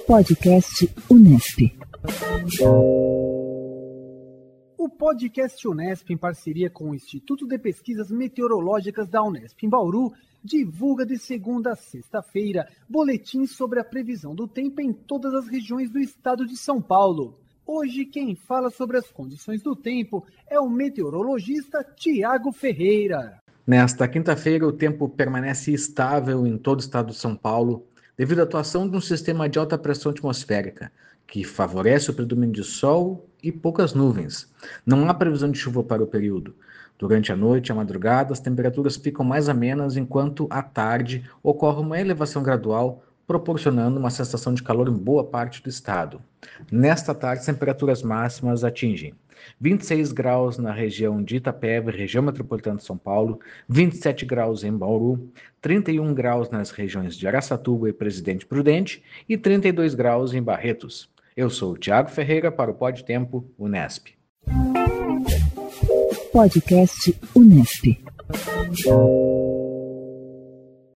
Podcast Unesp. O Podcast Unesp, em parceria com o Instituto de Pesquisas Meteorológicas da Unesp em Bauru, divulga de segunda a sexta-feira boletins sobre a previsão do tempo em todas as regiões do estado de São Paulo. Hoje, quem fala sobre as condições do tempo é o meteorologista Tiago Ferreira. Nesta quinta-feira, o tempo permanece estável em todo o estado de São Paulo, devido à atuação de um sistema de alta pressão atmosférica, que favorece o predomínio de sol e poucas nuvens. Não há previsão de chuva para o período. Durante a noite e a madrugada, as temperaturas ficam mais amenas, enquanto à tarde ocorre uma elevação gradual, proporcionando uma sensação de calor em boa parte do estado. Nesta tarde, as temperaturas máximas atingem 26 graus na região de Itapeva, região metropolitana de São Paulo, 27 graus em Bauru, 31 graus nas regiões de Araçatuba e Presidente Prudente e 32 graus em Barretos. Eu sou o Tiago Ferreira para o Pod Tempo Unesp. Podcast Unesp.